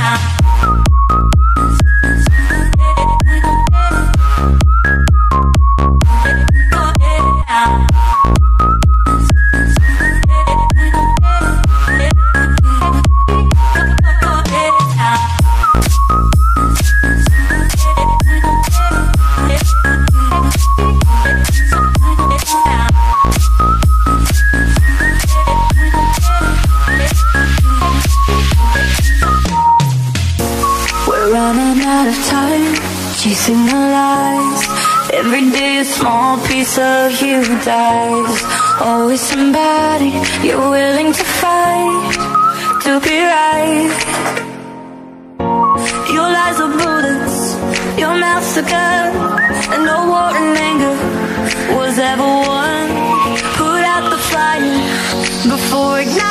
Running out of time, chasing the lies. Every day a small piece of you dies. Always somebody you're willing to fight to be right. Your lies are bullets, your mouth's a gun, and no war and anger was ever won. Put out the fire before igniting.